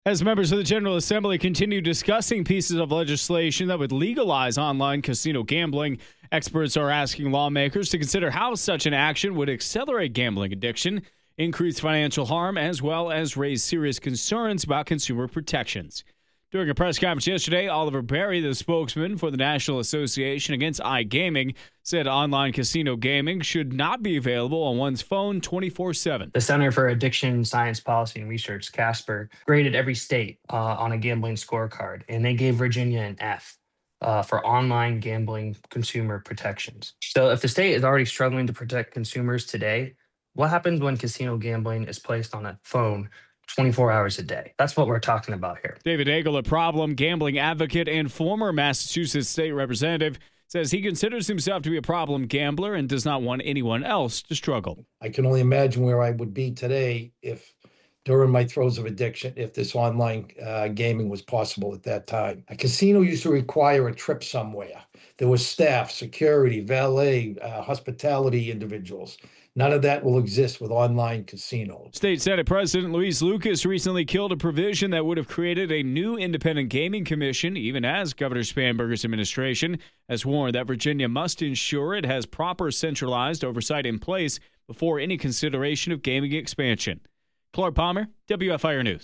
As members of the General Assembly continue discussing pieces of legislation that would legalize online casino gambling, experts are asking lawmakers to consider how such an action would accelerate gambling addiction, increase financial harm, as well as raise serious concerns about consumer protections. During a press conference yesterday, Oliver Berry, the spokesman for the National Association Against iGaming, said online casino gaming should not be available on one's phone 24/7. The Center for Addiction Science Policy and Research, CASPER, graded every state on a gambling scorecard, and they gave Virginia an F for online gambling consumer protections. So, if the state is already struggling to protect consumers today, what happens when casino gambling is placed on a phone 24 hours a day? That's what we're talking about here. David Agel, a problem gambling advocate and former Massachusetts state representative, says he considers himself to be a problem gambler and does not want anyone else to struggle. I can only imagine where I would be today if during my throes of addiction, if this online gaming was possible at that time. A casino used to require a trip somewhere. There was staff, security, valet, hospitality individuals. None of that will exist with online casinos. State Senate President Luis Lucas recently killed a provision that would have created a new independent gaming commission, even as Governor Spanberger's administration has warned that Virginia must ensure it has proper centralized oversight in place before any consideration of gaming expansion. Clark Palmer, WFIR News.